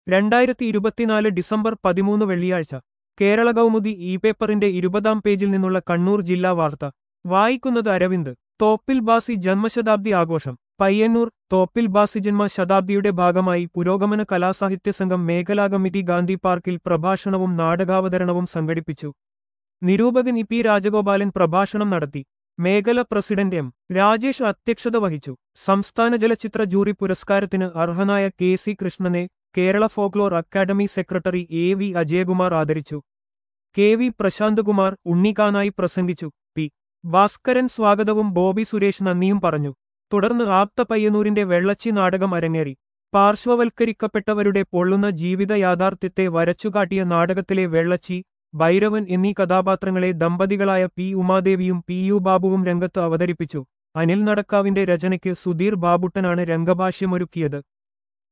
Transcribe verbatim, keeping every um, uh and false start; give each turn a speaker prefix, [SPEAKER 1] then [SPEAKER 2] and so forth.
[SPEAKER 1] രണ്ടായിരത്തി ഇരുപത്തിനാല് ഡിസംബർ പതിമൂന്ന് വെള്ളിയാഴ്ച കേരള കൗമുദി ഇ പേപ്പറിന്റെ ഇരുപതാം പേജിൽ നിന്നുള്ള കണ്ണൂർ ജില്ലാ വാർത്ത വായിക്കുന്നത് അരവിന്ദ്. തോപ്പിൽ ബാസി ജന്മശതാബ്ദി ആഘോഷം പയ്യന്നൂർ. തോപ്പിൽ ബാസി ജന്മ ശതാബ്ദിയുടെ ഭാഗമായി പുരോഗമന കലാസാഹിത്യ സംഘം മേഖലാ കമ്മിറ്റി ഗാന്ധി പാർക്കിൽ പ്രഭാഷണവും നാടകാവതരണവും സംഘടിപ്പിച്ചു. നിരൂപകൻ ഇ പി രാജഗോപാലൻ പ്രഭാഷണം നടത്തി. മേഖല പ്രസിഡന്റ് എം രാജേഷ് അധ്യക്ഷത വഹിച്ചു. സംസ്ഥാന ചലച്ചിത്ര ജൂറി പുരസ്കാരത്തിന് അർഹനായ കെ സി കൃഷ്ണനെ Kerala folklore academy secretary A V Ajayakumar ആദരിച്ചു. കെ വി പ്രശാന്ത്കുമാർ ഉണ്ണിക്കാനായി പ്രസംഗിച്ചു. പി ഭാസ്കരൻ സ്വാഗതവും ബോബി സുരേഷ് നന്ദിയും പറഞ്ഞു. തുടർന്ന് ആപ്ത പയ്യന്നൂരിന്റെ വെള്ളച്ചി നാടകം അരങ്ങേറി. പാർശ്വവൽക്കരിക്കപ്പെട്ടവരുടെ പൊള്ളുന്ന ജീവിത യാഥാർത്ഥ്യത്തെ വരച്ചുകാട്ടിയ നാടകത്തിലെ വെള്ളച്ചി, ഭൈരവൻ എന്നീ കഥാപാത്രങ്ങളെ ദമ്പതികളായ പി ഉമാദേവിയും പി യു ബാബുവും രംഗത്ത് അവതരിപ്പിച്ചു. അനിൽ നടക്കാവിന്റെ രചനയ്ക്ക് സുധീർ ബാബുട്ടനാണ് രംഗഭാഷ്യമൊരുക്കിയത്.